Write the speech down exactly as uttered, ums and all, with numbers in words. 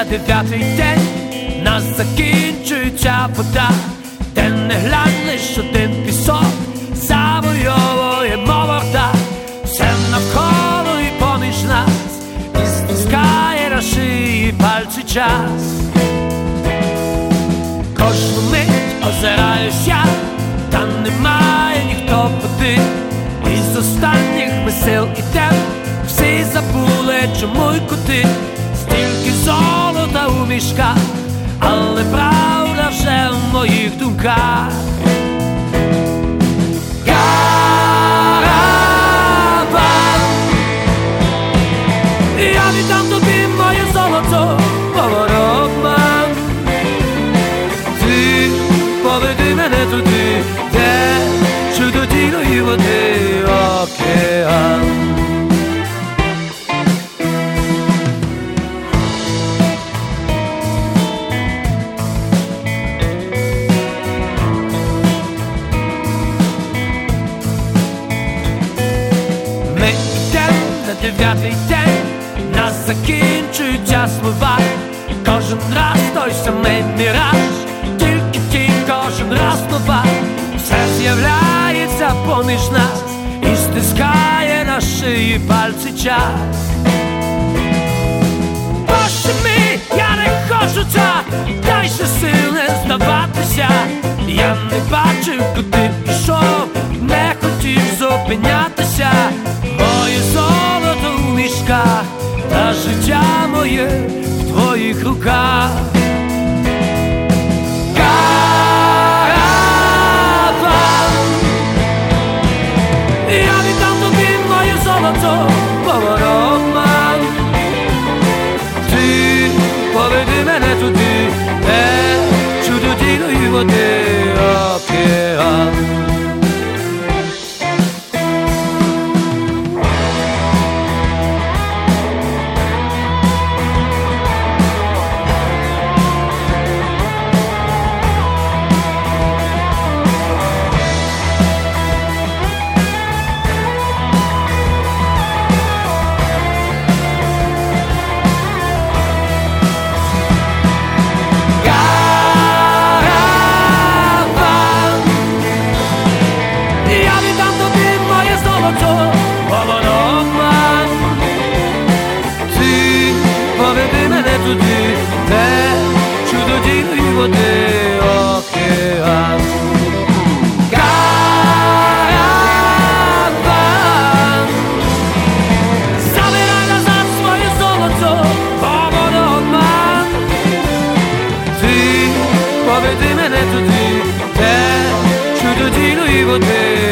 дев'ятий день нас закінчується вода, де не глянеш один пісок, завойовує мова вода. Все навколо і поміж нас, і стискає на шиї пальці час. Кожну мить озираюсь я, та немає ніхто води. Із останніх ми сил ідем, всі забули чому й куди. Стільки золота у мішках, але правда вже в моїх думках. Караван, я віддам тобі моє золото, поворотман. Ти поведи мене туди, де чудодійної води океан. Ми йдем на дев'ятий день, нас закінчуються слова. Кожен раз той самий міраж, тільки ті кожен раз нова. Все з'являється поміж нас і стискає на шиї пальці час. Боже мій, я не хочу так, дай ще сил не здаватися. Я не бачив, куди пішов, не хотів зупинятися. Моє золото у мішках, та життя моє в твоїх руках. Я віддам тобі моє золото, поворотман. Ти поведи мене туди, де чудодійної води океан. Поведи мене туди, де чудодійної води океан. Караван, забирай назад своє золото, поворотман. Ти поведи мене туди, де чудодійної води